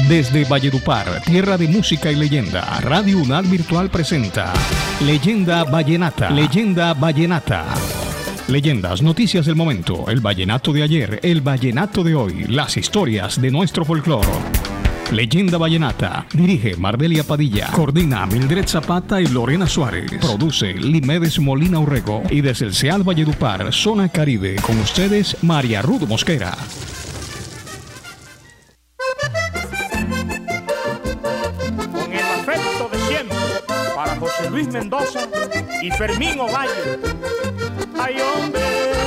Desde Valledupar, tierra de música y leyenda, Radio UNAD Virtual presenta Leyenda Vallenata. Leyenda Vallenata. Leyendas, noticias del momento, el vallenato de ayer, el vallenato de hoy, las historias de nuestro folclore. Leyenda Vallenata. Dirige Mardelia Padilla. Coordina Mildred Zapata y Lorena Suárez. Produce Limedes Molina Urrego. Y desde el CEAD Valledupar, Zona Caribe, con ustedes, María Ruth Mosquera. Con el afecto de siempre, para José Luis Mendoza y Fermín Ovalle. ¡Ay, hombre!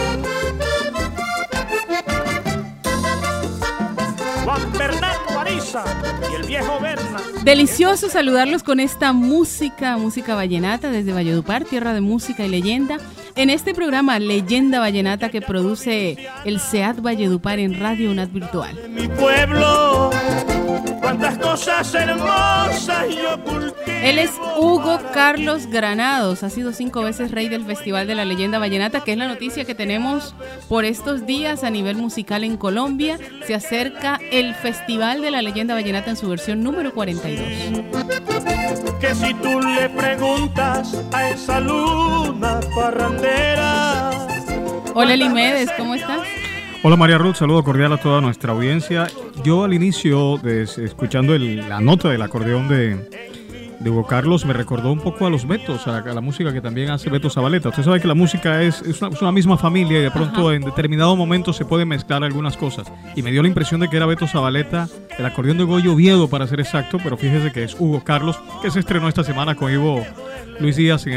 Juan Bernardo Ariza y el viejo Berna. Delicioso saludarlos con esta música vallenata desde Valledupar, tierra de música y leyenda. En este programa Leyenda Vallenata que produce el CEAD Valledupar en Radio UNAD Virtual. Mi pueblo, cuántas cosas hermosas yo cultivo. Él es Hugo Carlos Granados, ha sido 5 veces rey del Festival de la Leyenda Vallenata, que es la noticia que tenemos por estos días a nivel musical en Colombia. Se acerca el Festival de la Leyenda Vallenata en su versión número 42. Que si tú le preguntas a esa luna parrandera. Hola Limedes, ¿cómo estás? Hola María Ruth, saludo cordial a toda nuestra audiencia. Yo al inicio, escuchando la nota del acordeón de Hugo Carlos, me recordó un poco a los Betos, a la música que también hace Beto Zabaleta. Usted sabe que la música es una misma familia y de pronto en determinado momento se pueden mezclar algunas cosas. Y me dio la impresión de que era Beto Zabaleta, el acordeón de Goyo Oviedo para ser exacto, pero fíjese que es Hugo Carlos, que se estrenó esta semana con Ivo Luis Díaz en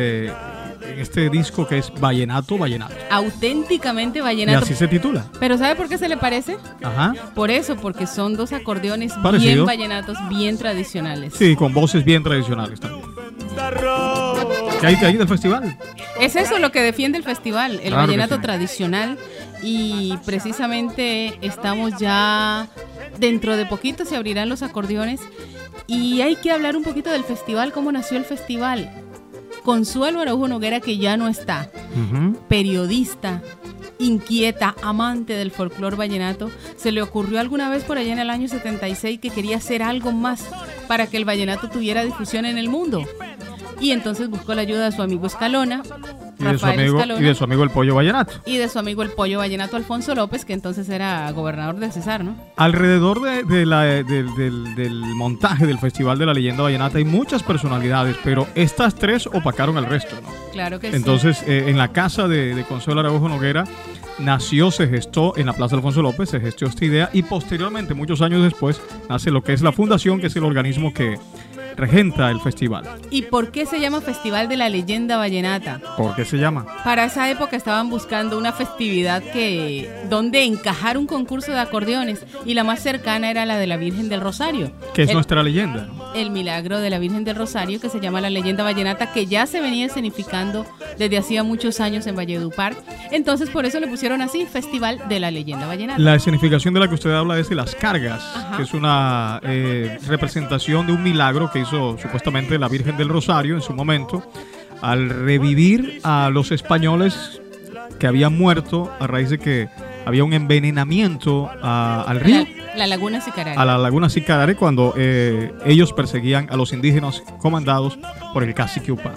este disco que es Vallenato. Auténticamente vallenato. Y así se titula. ¿Pero sabe por qué se le parece? Ajá. Por eso, porque son dos acordeones parecido. Bien vallenatos, bien tradicionales. Sí, con voces bien tradicionales también. ¿Qué hay del festival? Es eso lo que defiende el festival, el claro vallenato sí. Tradicional. Y precisamente estamos ya, dentro de poquito se abrirán los acordeones. Y hay que hablar un poquito del festival, cómo nació el festival. Consuelo Araujo Noguera, que ya no está, periodista, inquieta, amante del folclore vallenato, se le ocurrió alguna vez por allá en el año 76 que quería hacer algo más para que el vallenato tuviera difusión en el mundo. Y entonces buscó la ayuda de su amigo Escalona, Rafael Escalona. Y de su amigo el Pollo Vallenato. Y de su amigo el Pollo Vallenato, Alfonso López, que entonces era gobernador del Cesar, ¿no? Alrededor del montaje del Festival de la Leyenda Vallenata hay muchas personalidades, pero estas tres opacaron al resto, ¿no? Claro que entonces, sí. En la casa de Consuelo Araujo Noguera se gestó en la Plaza Alfonso López, se gestó esta idea y posteriormente, muchos años después, nace lo que es la fundación, que es el organismo que regenta el festival. ¿Y por qué se llama Festival de la Leyenda Vallenata? ¿Por qué se llama? Para esa época estaban buscando una festividad donde encajar un concurso de acordeones y la más cercana era la de la Virgen del Rosario. Que es nuestra leyenda, ¿no? El milagro de la Virgen del Rosario, que se llama la Leyenda Vallenata, que ya se venía escenificando desde hacía muchos años en Valledupar. Entonces por eso le pusieron así, Festival de la Leyenda Vallenata. La escenificación de la que usted habla es de Las Cargas, Ajá. que es una representación de un milagro que hizo supuestamente la Virgen del Rosario en su momento, al revivir a los españoles que habían muerto a raíz de que había un envenenamiento al río. La Laguna Sicarare. A la Laguna Sicarare, cuando ellos perseguían a los indígenas comandados por el cacique Upar.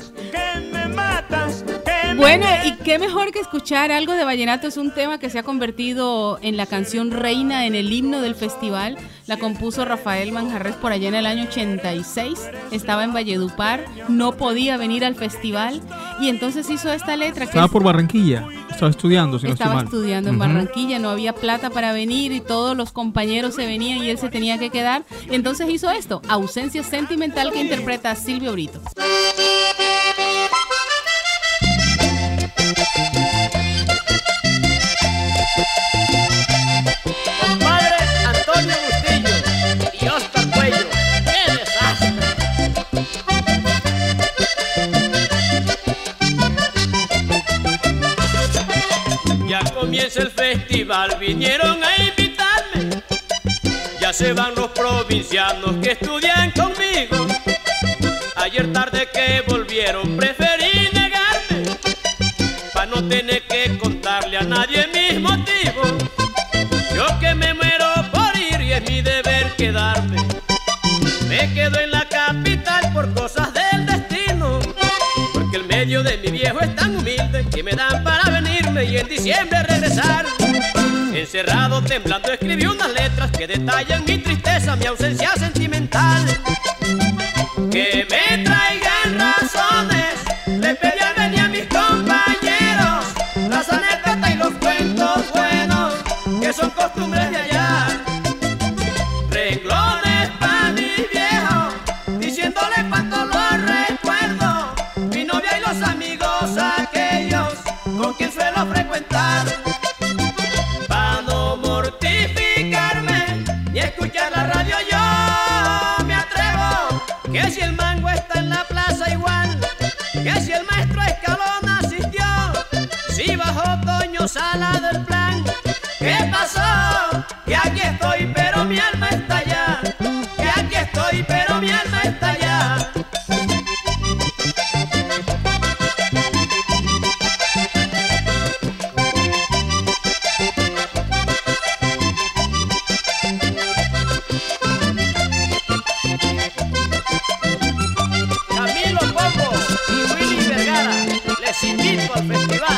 Bueno, y qué mejor que escuchar algo de vallenato. Es un tema que se ha convertido en la canción reina, en el himno del festival. La compuso Rafael Manjarres por allá en el año 86. Estaba en Valledupar, no podía venir al festival y entonces hizo esta letra. Estaba por Barranquilla, estaba estudiando, si no estoy mal. Estaba estudiando en Barranquilla, no había plata para venir y todos los compañeros se venían y él se tenía que quedar. Y entonces hizo esto, Ausencia Sentimental, que interpreta Silvio Brito. Compadre Antonio Bustillo y Oscar Cuello. ¡Qué desastre! Ya comienza el festival, vinieron a invitarme. Ya se van los provincianos que estudian conmigo. Ayer tarde que volvieron preferí negarme, pa' no tener que contarle a nadie mis motivos. Yo que me muero por ir y es mi deber que quedarme. Me quedo en la capital por cosas del destino, porque el medio de mi viejo es tan humilde que me dan para venirme y en diciembre regresar. Encerrado, temblando, escribí unas letras que detallan mi tristeza, mi ausencia sentimental. Que me traigan razones, le pedí al venir a mis compañeros las anécdotas y los cuentos buenos que son costumbres de allá. Renglones pa' mi viejo, diciéndole cuánto lo recuerdo, mi novia y los amigos aquellos con quien suelo frecuentar. Pa' no mortificarme ni escuchar la radio yo me atrevo, que si el mango está en la plaza igual, que si el maestro Escalón asistió, si bajó Toño Sala del plan. ¿Qué pasó? Que aquí estoy pero mi alma está allá, que aquí estoy pero mi alma está allá. Camilo Pombo y Willy Vergara, les invito al festival.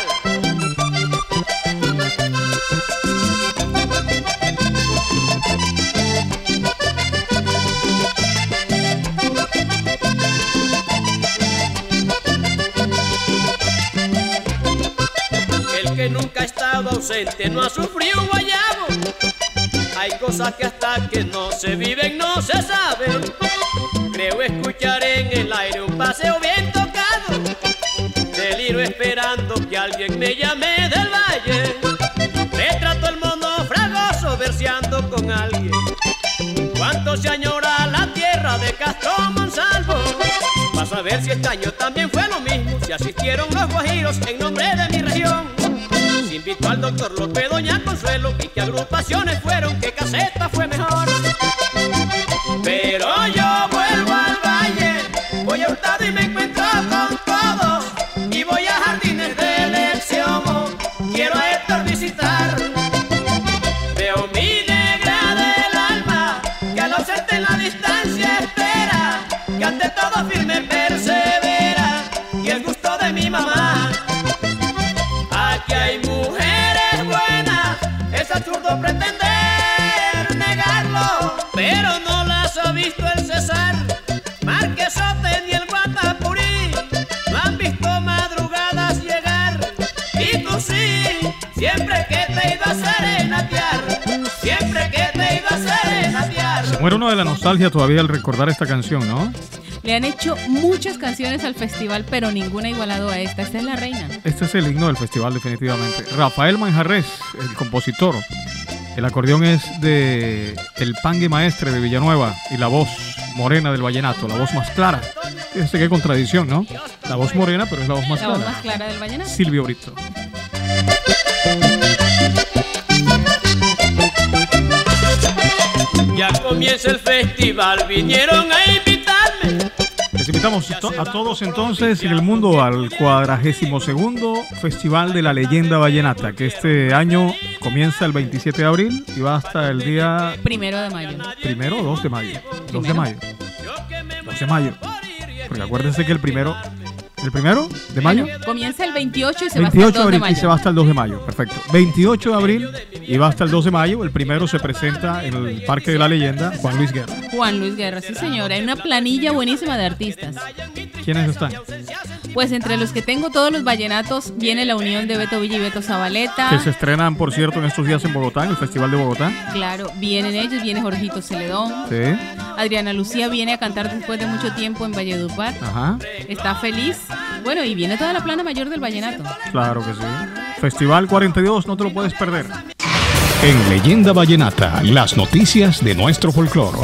El que nunca ha estado ausente no ha sufrido guayabo. Hay cosas que hasta que no se viven no se saben. Creo escuchar en el aire un paseo bien tocado. Deliro esperando que alguien me llame del valle. Retrato el mono fragoso verseando con alguien. Cuánto se añora la tierra de Castro Monsalvo. Vas a ver si este año también fue lo mismo, si asistieron los guajiros en nombre de mi región. Se invitó al doctor López, doña Consuelo, y qué agrupaciones fueron, qué caseta fue mejor. Pero yo vuelvo al valle, voy a Hurtado y me encuentro con todos, y voy a Jardines del Exiomo, quiero a Héctor visitar. Veo mi negra del alma, que al ausente en la distancia espera, que ante todo firme persevera, y el gusto de mi mamá. Aquí hay mujeres buenas, es absurdo pretender negarlo, pero no las ha visto el César, Marquesote ni el Guatapurí, no han visto madrugadas llegar, y tú sí, siempre que te iba a serenatear, siempre que te iba a serenatear. Se muere uno de la nostalgia todavía al recordar esta canción, ¿no? Le han hecho muchas canciones al festival, pero ninguna ha igualado a esta. Esta es la reina. Este es el himno del festival, definitivamente. Rafael Manjarrés, el compositor. El acordeón es de El Pangue Maestre de Villanueva y la voz morena del vallenato, la voz más clara. Fíjense qué contradicción, ¿no? La voz morena, pero es la voz más clara. La voz más clara del vallenato. Silvio Brito. Ya comienza el festival, vinieron a invitarme. Les invitamos a todos entonces en el mundo al 42º Festival de la Leyenda Vallenata, que este año comienza el 27 de abril y va hasta el día... 1 de mayo. ¿Primero o 2 de mayo? 2 de mayo. 2 de mayo. Porque acuérdense que el primero de mayo. Comienza el 28 y se va hasta el 2 de mayo. Y se va hasta el 2 de mayo, perfecto. 28 de abril y va hasta el 2 de mayo. El primero se presenta en el Parque de la Leyenda, Juan Luis Guerra. Juan Luis Guerra, sí señora. Hay una planilla buenísima de artistas. ¿Quiénes están? Pues entre los que tengo todos los vallenatos viene la unión de Beto Villa y Beto Zabaleta. Que se estrenan, por cierto, en estos días en Bogotá, en el Festival de Bogotá. Claro, vienen ellos, viene Jorgito Celedón. Sí. Adriana Lucía viene a cantar después de mucho tiempo en Valledupar. Ajá. Está feliz. Bueno, y viene toda la plana mayor del vallenato. Claro que sí. Festival 42, no te lo puedes perder. En Leyenda Vallenata, las noticias de nuestro folclore.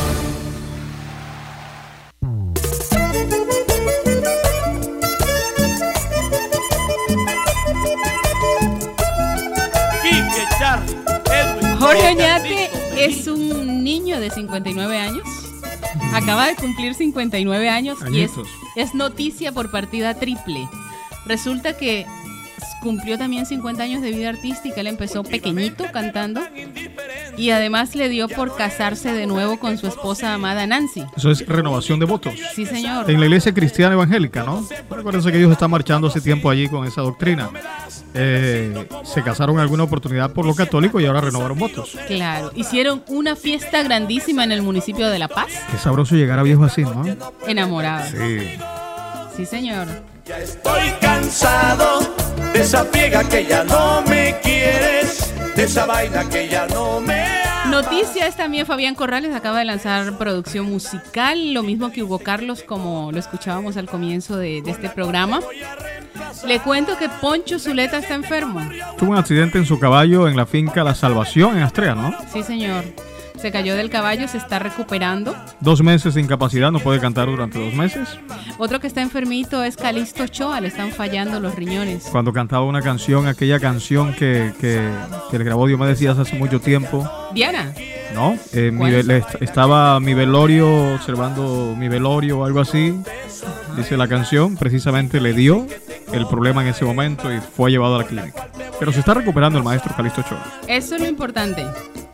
Jorge Oñate es un niño de 59 años. Acaba de cumplir 59 años Añitos. y es noticia por partida triple. Resulta que cumplió también 50 años de vida artística. Él empezó pequeñito cantando Y además le dio por casarse de nuevo con su esposa amada Nancy. Eso es renovación de votos. Sí, señor. En la iglesia cristiana evangélica, ¿no? Recuérdense que ellos están marchando hace tiempo allí con esa doctrina. Se casaron en alguna oportunidad por lo católico y ahora renovaron votos. Claro. Hicieron una fiesta grandísima en el municipio de La Paz. Qué sabroso llegar a viejo así, ¿no? Enamorados. Sí. Sí, señor. Ya estoy cansado de esa piega que ya no me quieres, de esa vaina que ya no me amas. Noticia es también Fabián Corrales acaba de lanzar producción musical, lo mismo que Hugo Carlos, como lo escuchábamos al comienzo de este programa. Le cuento que Poncho Zuleta está enfermo. Tuvo un accidente en su caballo en la finca La Salvación en Astrea, ¿no? Sí, señor. Se cayó del caballo, se está recuperando. 2 meses de incapacidad, no puede cantar durante 2 meses. Otro que está enfermito es Calixto Ochoa, le están fallando los riñones. Cuando cantaba una canción, aquella canción que le grabó Diomedes Díaz hace mucho tiempo. Diana. No, estaba mi velorio, observando mi velorio o algo así. Dice la canción, precisamente le dio el problema en ese momento y fue llevado a la clínica. Pero se está recuperando el maestro Calixto Ochoa. Eso es lo importante.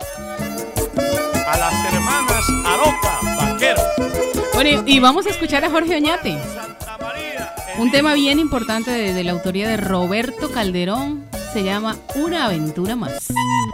A las hermanas Aroca Vaquero. Bueno, y vamos a escuchar a Jorge Oñate. Un tema bien importante de la autoría de Roberto Calderón. Se llama Una aventura más.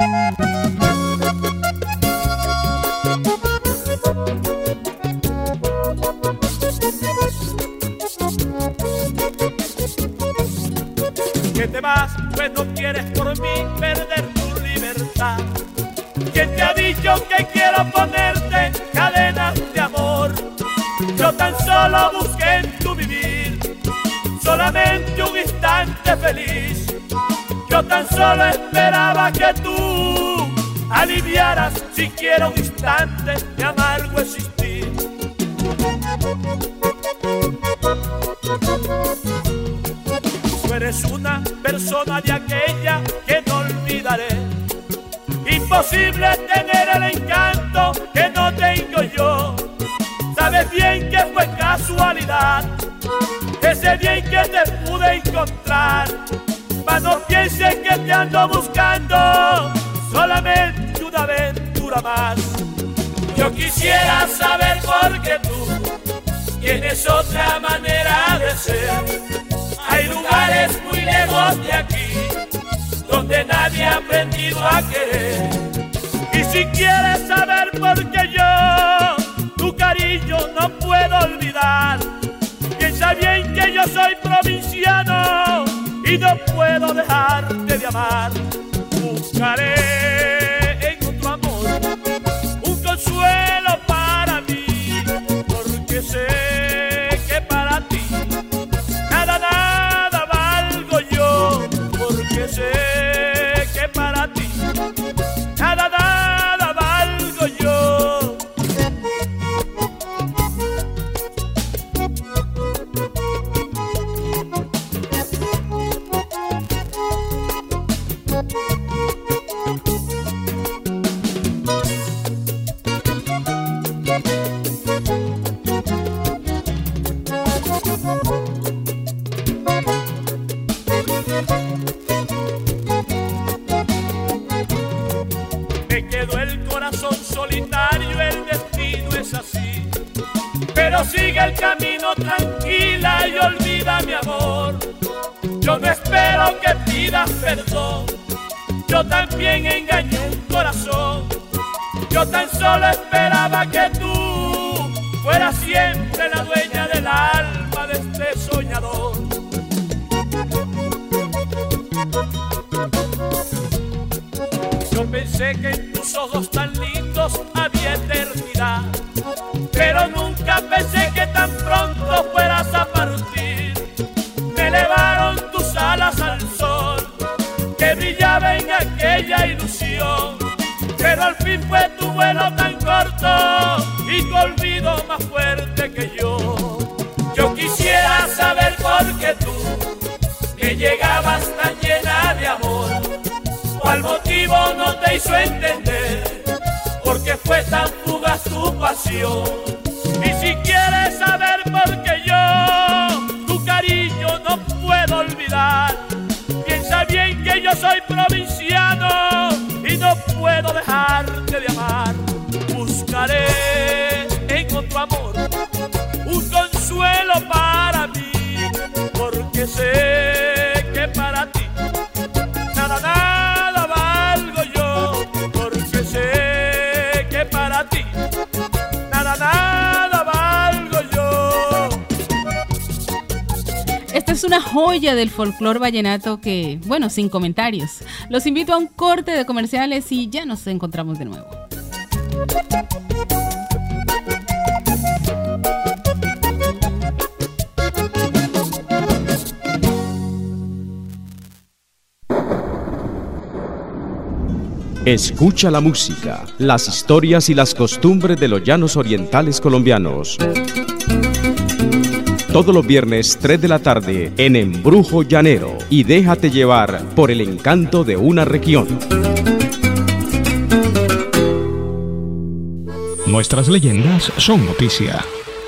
Que te vas, pues no quieres por mí perder tu libertad. ¿Quién te ha dicho que quiero ponerte cadenas de amor? Yo tan solo busqué en tu vivir solamente un instante feliz. Yo tan solo esperaba que tú aliviaras siquiera un instante de amargo existir. Tú eres una persona de aquella que no olvidaré. Imposible tener el encanto que no tengo yo. Sabes bien que fue casualidad ese día en que te pude encontrar. Mas no pienses que te ando buscando solamente una aventura más. Yo quisiera saber por qué tú tienes otra manera de ser. Hay lugares muy lejos de aquí donde nadie ha aprendido a querer. Y si quieres saber por qué yo tu cariño no puedo olvidar, piensa bien que yo soy provinciano y no puedo dejarte de amar. Buscaré en otro amor un consuelo para mí, porque sé que para ti nada valgo yo, porque sé que para ti nada valgo yo. Me quedó el corazón solitario, el destino es así. Pero sigue el camino tranquila y olvida mi amor. Yo no espero que pidas perdón, yo también engañé un corazón. Yo tan solo esperaba que tú fueras siempre la dueña del alma de este soñador. Yo pensé que en tus ojos tan lindos había eternidad, pero nunca pensé que tan pronto fueras a partir. Me elevaron tus alas al sol, que brillaba en aquella ilusión, pero al fin fue tu vuelo tan corto y tu olvido más fuerte que yo. Yo quisiera saber por qué tú, que llegabas tan llena de amor, cuál motivo no te hizo entender por qué fue tan fugaz tu pasión. Y si quieres saber por qué yo tu cariño no puedo olvidar, piensa bien que yo soy provinciano y no puedo dejar dejarte de amar. Buscaré en otro amor un consuelo para mí, porque sé que para ti nada, nada valgo yo, porque sé que para ti nada, nada valgo yo. Esta es una joya del folclore vallenato que, bueno, sin comentarios. Los invito a un corte de comerciales y ya nos encontramos de nuevo. Escucha la música, las historias y las costumbres de los llanos orientales colombianos. Todos los viernes 3 de la tarde en Embrujo Llanero, y déjate llevar por el encanto de una región. Nuestras leyendas son noticia.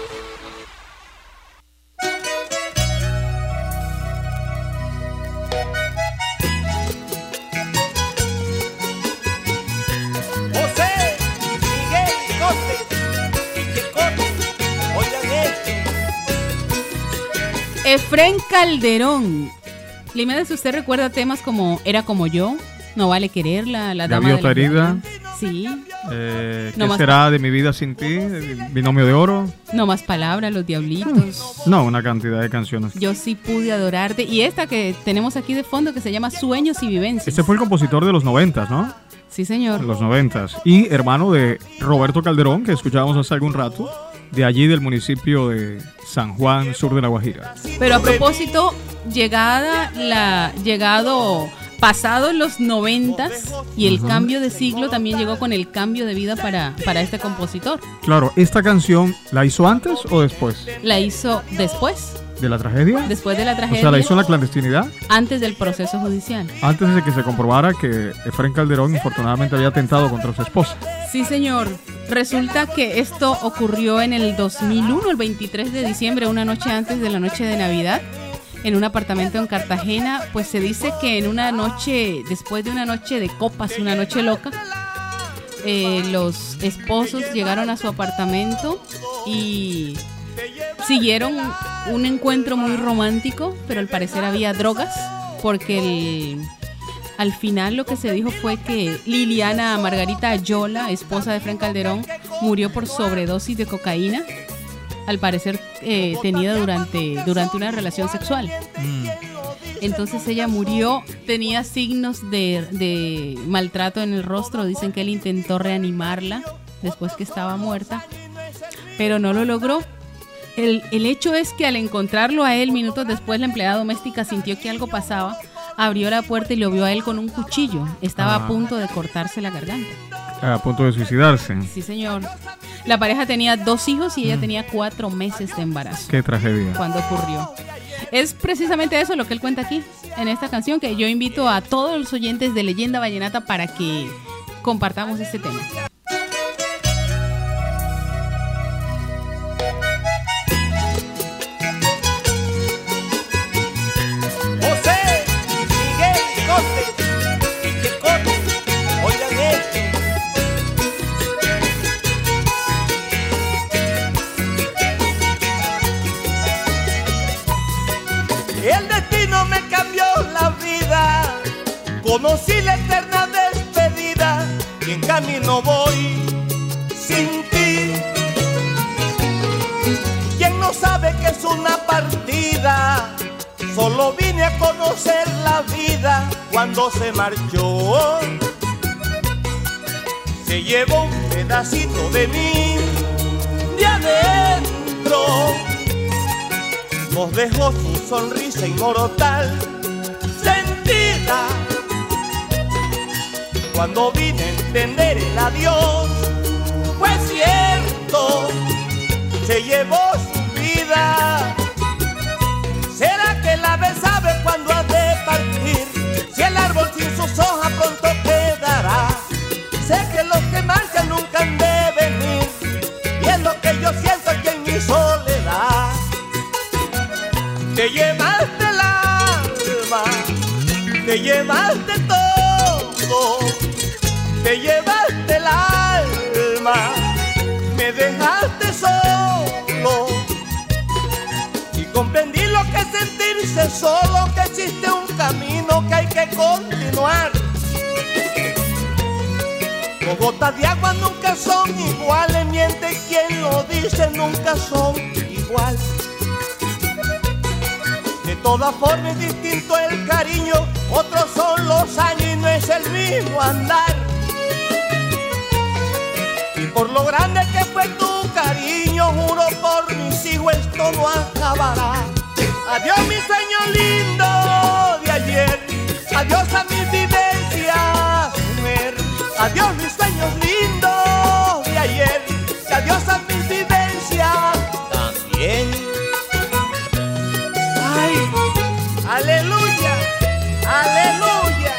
Efrén Calderón. Dime si usted recuerda temas como Era como yo, No vale quererla, La dama Gaviota de las herida. Sí. ¿Qué No será más... de mi vida sin ti? Binomio de oro. No más palabras, Los diablitos. No, una cantidad de canciones. Yo sí pude adorarte. Y esta que tenemos aquí de fondo que se llama Sueños y Vivencias. Este fue el compositor de los 90s, ¿no? Sí, señor. Los 90s. Y hermano de Roberto Calderón, que escuchábamos hace algún rato, de allí del municipio de San Juan, sur de La Guajira. Pero a propósito, pasados los 90s y el cambio de siglo también llegó con el cambio de vida para este compositor. Claro, ¿esta canción la hizo antes o después? La hizo después. ¿De la tragedia? Después de la tragedia. O sea, ¿la hizo en la clandestinidad? Antes del proceso judicial. Antes de que se comprobara que Efrén Calderón infortunadamente había atentado contra su esposa. Sí, señor. Resulta que esto ocurrió en el 2001, el 23 de diciembre, una noche antes de la noche de Navidad, en un apartamento en Cartagena. Pues se dice que en una noche, después de una noche de copas, una noche loca, los esposos llegaron a su apartamento y siguieron un encuentro muy romántico, pero al parecer había drogas, porque al final lo que se dijo fue que Liliana Margarita Ayola, esposa de Efrén Calderón, murió por sobredosis de cocaína, al parecer tenida durante una relación sexual. Entonces ella murió, tenía signos de maltrato en el rostro. Dicen que él intentó reanimarla después que estaba muerta, pero no lo logró. El hecho es que al encontrarlo a él minutos después, la empleada doméstica sintió que algo pasaba, abrió la puerta y lo vio a él con un cuchillo. Estaba a punto de cortarse la garganta. A punto de suicidarse. Sí, señor. La pareja tenía 2 hijos y ella tenía 4 meses de embarazo. Qué tragedia. Cuando ocurrió. Es precisamente eso lo que él cuenta aquí, en esta canción, que yo invito a todos los oyentes de Leyenda Vallenata para que compartamos este tema. Conocí la eterna despedida y en camino voy sin ti. ¿Quién no sabe que es una partida? Solo vine a conocer la vida cuando se marchó. Se llevó un pedacito de mí de adentro. Nos dejó su sonrisa inmortal sentida. Cuando vine a entender el adiós, fue cierto, se llevó su vida. ¿Será que el ave sabe cuándo ha de partir? Si el árbol sin sus hojas pronto quedará. Sé que los que marchan nunca han de venir, y es lo que yo siento aquí en mi soledad. Te llevaste el alma, te llevaste todo, te llevaste dice solo que existe un camino que hay que continuar. Dos gotas de agua nunca son iguales, miente quien lo dice, nunca son igual. De todas formas es distinto el cariño, otros son los años y no es el mismo andar. Y por lo grande que fue tu cariño, juro por mis hijos esto no acabará. Adiós mi sueño lindo de ayer, adiós a mis vivencias, mujer. Adiós mis sueños lindos de ayer, y adiós a mis vivencias también. Ay, aleluya, aleluya.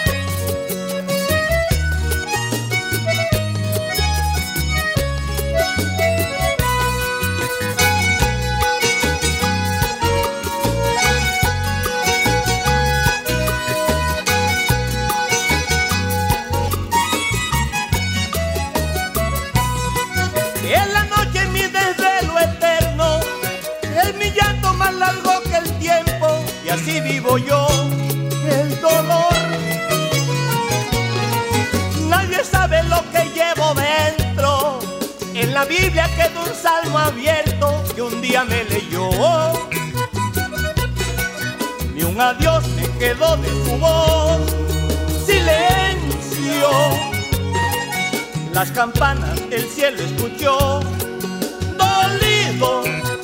En la noche mi desvelo eterno, es mi llanto más largo que el tiempo, y así vivo yo el dolor. Nadie sabe lo que llevo dentro, en la Biblia quedó un salmo abierto que un día me leyó. Ni un adiós me quedó de su voz, silencio. Las campanas del cielo escuchó, dolido,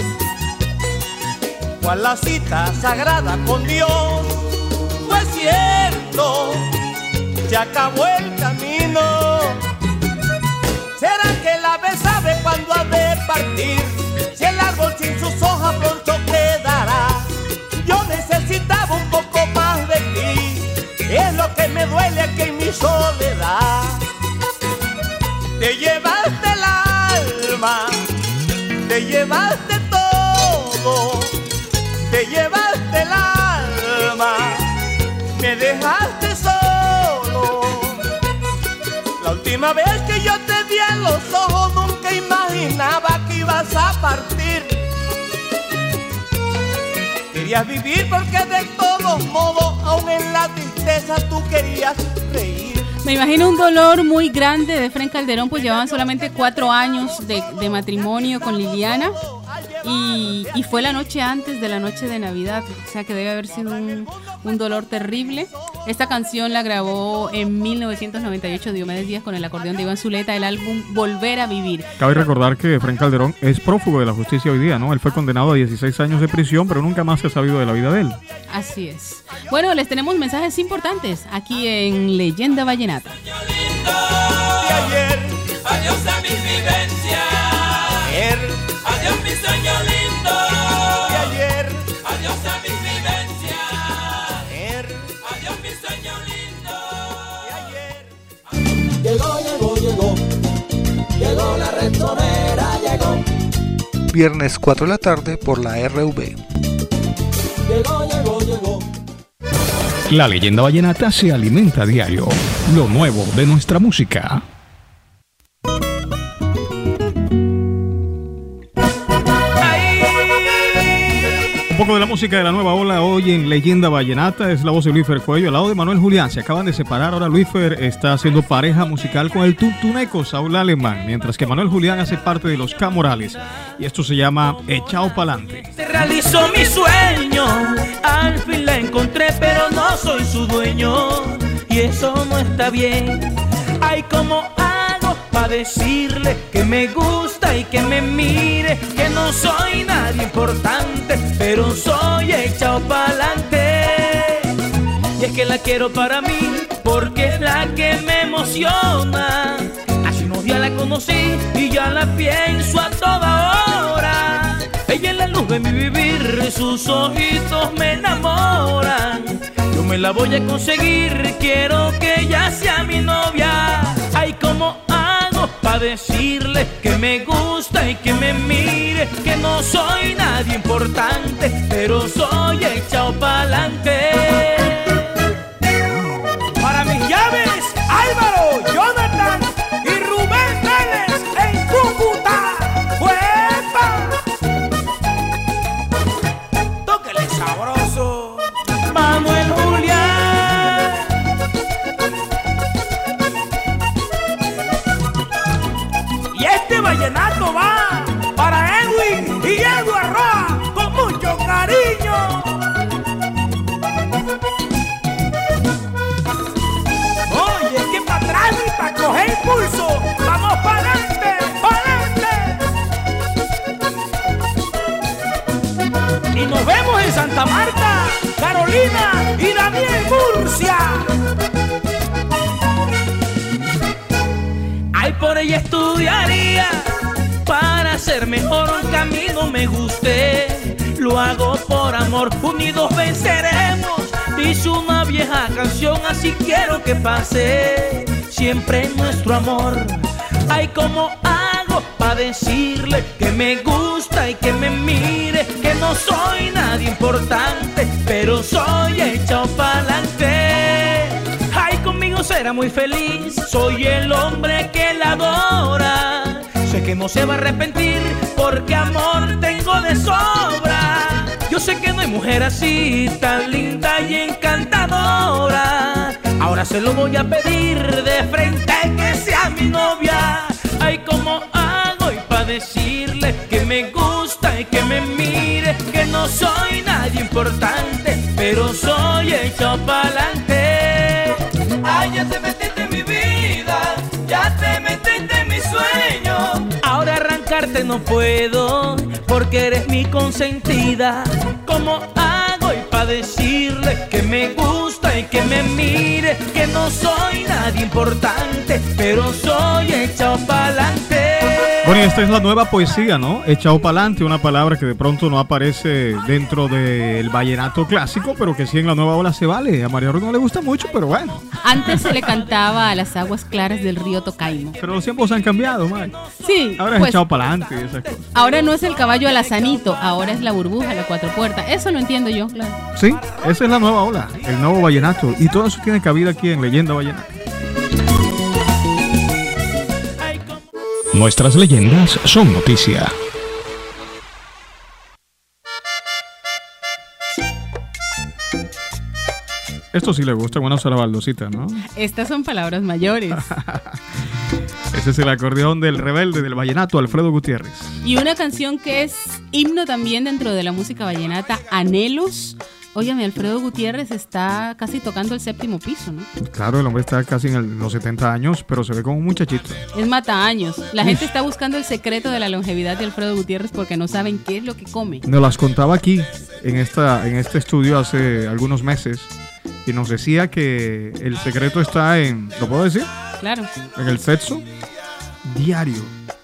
cual la cita sagrada con Dios. Fue cierto, se acabó el camino. ¿Será que el ave sabe cuándo ha de partir? Si el árbol sin sus hojas pronto quedará. Yo necesitaba un poco más de ti, es lo que me duele aquí en mi soledad. Te llevaste el alma, te llevaste todo, te llevaste el alma, me dejaste solo. La última vez que yo te vi a los ojos nunca imaginaba que ibas a partir. Querías vivir porque de todos modos, aún en la tristeza tú querías reír. Me imagino un dolor muy grande de Efrén Calderón, pues llevaban solamente 4 años de matrimonio con Liliana y fue la noche antes de la noche de Navidad, o sea que debe haber sido un dolor terrible. Esta canción la grabó en 1998 Diomedes Díaz con el acordeón de Iván Zuleta, el álbum Volver a Vivir. Cabe recordar que Efrén Calderón es prófugo de la justicia hoy día, ¿no? Él fue condenado a 16 años de prisión, pero nunca más se ha sabido de la vida de él. Así es. Bueno, les tenemos mensajes importantes aquí en Leyenda Vallenata. Ayer, Adiós a mis vivencias, adiós mi sueño lindo, ayer, adiós a mis vivencias, adiós mi sueño lindo. Llegó la Restonera, llegó. Viernes 4 de la tarde por la RV. Llegó. La Leyenda Vallenata se alimenta a diario. Lo nuevo de nuestra música. Un poco de la música de la nueva ola hoy en Leyenda Vallenata, es la voz de Luífer Cuello al lado de Manuel Julián. Se acaban de separar, ahora Luífer está haciendo pareja musical con el tuntuneco Saúl Alemán, mientras que Manuel Julián hace parte de los Camorales y esto se llama Echao Pa'lante. Se realizó mi sueño, al fin la encontré pero no soy su dueño y eso no está bien. Ay, ¿cómo hago para decirle que me gusta y que me mire? Que no soy nadie importante, pero soy echado pa'lante. Y es que la quiero para mí, porque es la que me emociona. Hace unos días la conocí y ya la pienso a toda hora. Ella es la luz de mi vivir, sus ojitos me enamoran. Yo me la voy a conseguir, quiero que ella sea mi novia. Ay, ¿cómo hago para decirle que me gusta y que me mire? Que no soy nadie importante, pero soy echado pa'lante. Para mis llaves, Álvaro, Jonathan y Rubén Vélez en Cúcuta. ¡Huepa! Tóquele sabroso. vallenato va para Edwin y Edward Roa con mucho cariño. Oye, que para atrás y para coger impulso, vamos para adelante, para adelante. Y nos vemos en Santa Marta, Carolina y Daniel Murcia. Ay, por ella estudiaría para ser mejor, aunque a mí no me guste. Lo hago por amor, unidos venceremos. Dice una vieja canción, así quiero que pase siempre nuestro amor. Ay, ¿cómo hago para decirle que me gusta y que me mire? Que no soy nadie importante, pero soy echado pa'lante. Ay, conmigo será muy feliz, soy el hombre que la adora. Sé que no se va a arrepentir, porque amor tengo de sobra. Yo sé que no hay mujer así, tan linda y encantadora. Ahora se lo voy a pedir de frente que sea mi novia. Ay, ¿cómo hago y pa' decirle que me gusta y que me mire? Que no soy nadie importante, pero soy echado pa'lante. Ay, ya te metiste en mi vida, ya te metiste en mi sueño. Ahora arrancarte no puedo, porque eres mi consentida. ¿Cómo hago y pa' decirle que me gusta y que me mire? Que no soy nadie importante, pero soy echado pa'lante. Bueno, y esta es la nueva poesía, ¿no? Echado pa'lante, una palabra que de pronto no aparece dentro del vallenato clásico, pero que sí en la nueva ola se vale. A María Ruth no le gusta mucho, pero bueno. Antes se le cantaba a las aguas claras del río Tocaimo. Pero los tiempos han cambiado, May. Sí. Ahora es echado pa'lante y esas cosas. Ahora no es el caballo alazanito, ahora es la burbuja, la cuatro puertas. Eso lo entiendo yo, claro. Sí, esa es la nueva ola, el nuevo vallenato. Y todo eso tiene cabida aquí en Leyenda Vallenata. Nuestras leyendas son noticia. Esto sí le gusta, bueno, a la baldosita, ¿no? Estas son palabras mayores. Ese es el acordeón del rebelde del vallenato, Alfredo Gutiérrez. Y una canción que es himno también dentro de la música vallenata, Anhelos. Óyame, Alfredo Gutiérrez está casi tocando el 7º piso, ¿no? Claro, el hombre está casi en los 70 años, pero se ve como un muchachito. Es mataaños. La gente está buscando el secreto de la longevidad de Alfredo Gutiérrez porque no saben qué es lo que come. Nos las contaba aquí, en este estudio hace algunos meses, y nos decía que el secreto está en, ¿lo puedo decir? Claro. En el sexo diario.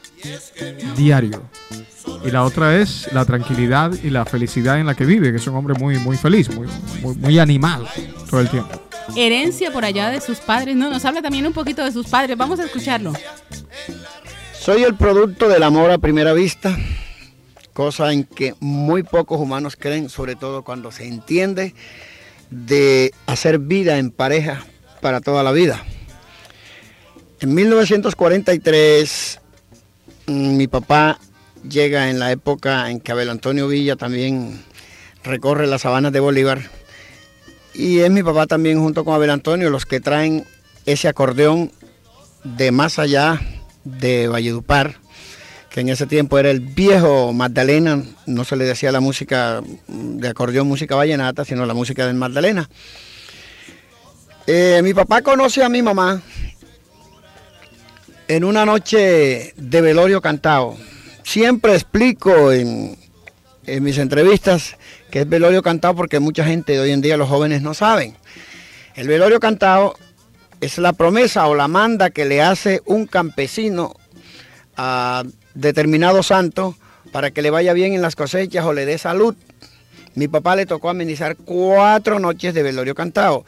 Y la otra es la tranquilidad y la felicidad en la que vive, que es un hombre muy, muy feliz, muy animado todo el tiempo. Herencia por allá de sus padres. No, nos habla también un poquito de sus padres. Vamos a escucharlo. Soy el producto del amor a primera vista, cosa en que muy pocos humanos creen, sobre todo cuando se entiende de hacer vida en pareja para toda la vida. En 1943, mi papá llega en la época en que Abel Antonio Villa también recorre las sabanas de Bolívar, y es mi papá también junto con Abel Antonio los que traen ese acordeón de más allá de Valledupar, que en ese tiempo era el viejo Magdalena. No se le decía la música de acordeón, música vallenata, sino la música del Magdalena. Mi papá conoce a mi mamá en una noche de velorio cantado. Siempre explico en mis entrevistas que es velorio cantado porque mucha gente de hoy en día, los jóvenes, no saben. El velorio cantado es la promesa o la manda que le hace un campesino a determinado santo para que le vaya bien en las cosechas o le dé salud. Mi papá le tocó amenizar 4 noches de velorio cantado.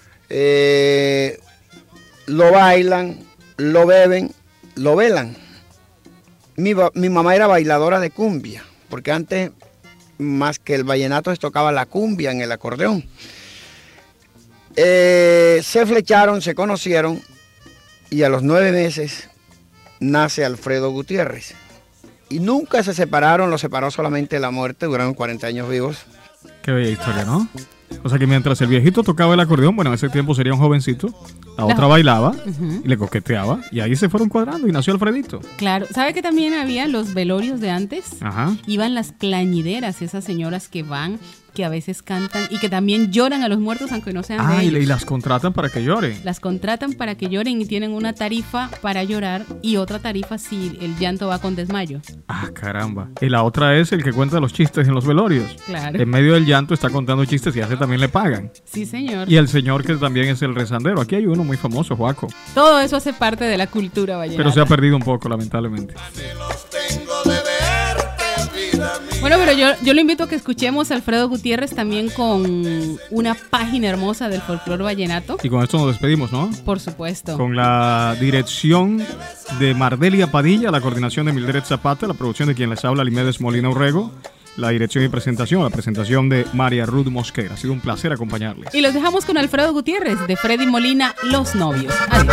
Lo bailan, lo beben, lo velan. Mi mamá era bailadora de cumbia, porque antes, más que el vallenato, se tocaba la cumbia en el acordeón. Se flecharon, se conocieron, y a los 9 meses nace Alfredo Gutiérrez. Y nunca se separaron, los separó solamente la muerte, duraron 40 años vivos. Qué bella historia, ¿no? O sea que mientras el viejito tocaba el acordeón, bueno, en ese tiempo sería un jovencito, la otra bailaba y le coqueteaba, y ahí se fueron cuadrando y nació Alfredito. Claro, ¿sabe que también había los velorios de antes? Ajá. Iban las plañideras, esas señoras que van, que a veces cantan y que también lloran a los muertos aunque no sean de ellos. Y las contratan para que lloren. Las contratan para que lloren y tienen una tarifa para llorar y otra tarifa si el llanto va con desmayo. Ah, caramba. Y la otra es el que cuenta los chistes en los velorios. Claro. En medio del llanto está contando chistes y a ese también le pagan. Sí, señor. Y el señor que también es el rezandero. Aquí hay uno muy famoso, Joaco. Todo eso hace parte de la cultura vallenata. Pero se ha perdido un poco, lamentablemente. Bueno, pero yo lo invito a que escuchemos a Alfredo Gutiérrez también con una página hermosa del folclore vallenato. Y con esto nos despedimos, ¿no? Por supuesto. Con la dirección de Mardelia Padilla, la coordinación de Mildred Zapata, la producción de quien les habla, Limedes Molina Urrego, la dirección y presentación, la presentación de María Ruth Mosquera. Ha sido un placer acompañarles. Y los dejamos con Alfredo Gutiérrez, de Freddy Molina, Los Novios. Adiós.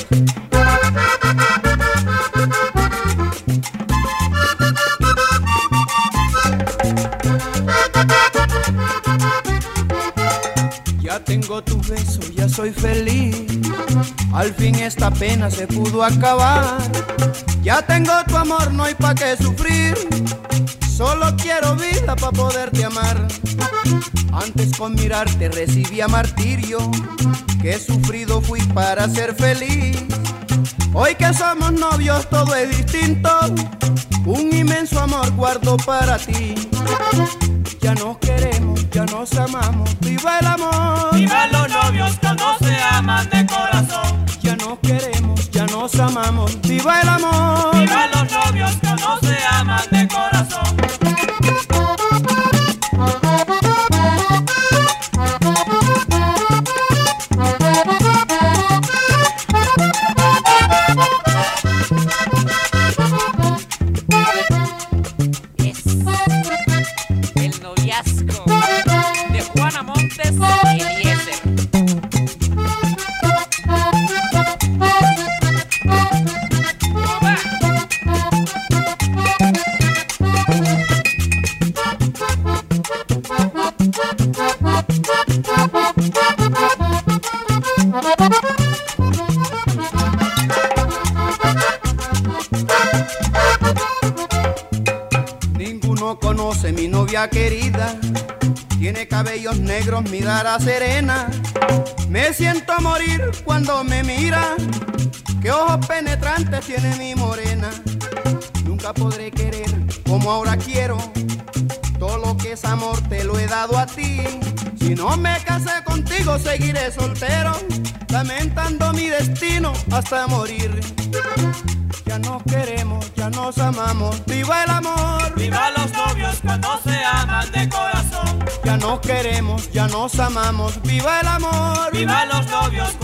Ya tengo tu beso, ya soy feliz. Al fin esta pena se pudo acabar. Ya tengo tu amor, no hay pa' qué sufrir. Solo quiero vida pa' poderte amar. Antes con mirarte recibía martirio. Qué sufrido fui para ser feliz. Hoy que somos novios todo es distinto. Un inmenso amor guardo para ti. Ya nos queremos, ya nos amamos. ¡Viva el amor! ¡Viva los novios que no se aman de corazón! Ya nos queremos, ya nos amamos. ¡Viva el amor! ¡Viva los novios que no se aman de corazón! Ninguno conoce mi novia querida. Tiene cabellos negros, mirada serena. Me siento morir cuando me mira. Qué ojos penetrantes tiene mi morena. Nunca podré querer como ahora quiero. Todo lo que es amor te lo he dado a ti. Si no me casé contigo seguiré soltero, lamentando mi destino hasta morir. Ya nos queremos, ya nos amamos. ¡Viva el amor! ¡Viva los novios que no se aman de corazón! Ya nos queremos, ya nos amamos. ¡Viva el amor! ¡Viva los novios